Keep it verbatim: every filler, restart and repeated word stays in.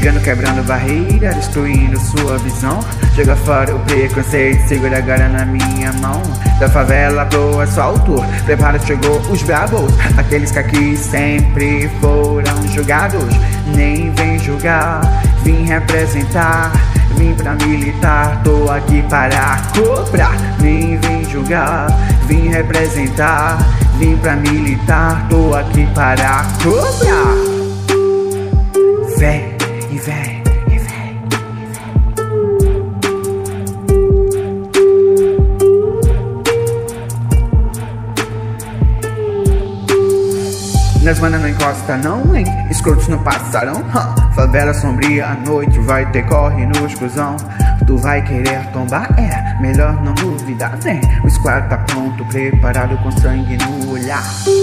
Chegando, quebrando barreira, destruindo sua visão. Joga fora o preconceito, segura agora na minha mão. Da favela pro asfalto, prepara, chegou os bravos. Aqueles que aqui sempre foram julgados. Nem vem julgar, vim representar. Vim pra militar, tô aqui para cobrar. Nem vem julgar, vim representar. Vim pra militar, tô aqui para cobrar. Vem e vem, e vem, e vem. Nas manas não encosta não, hein? Escrotos não passarão, huh? Favela sombria à noite, vai ter corre no exclusão. Tu vai querer tombar, é melhor não duvidar, vem. O squad tá pronto, preparado com sangue no olhar.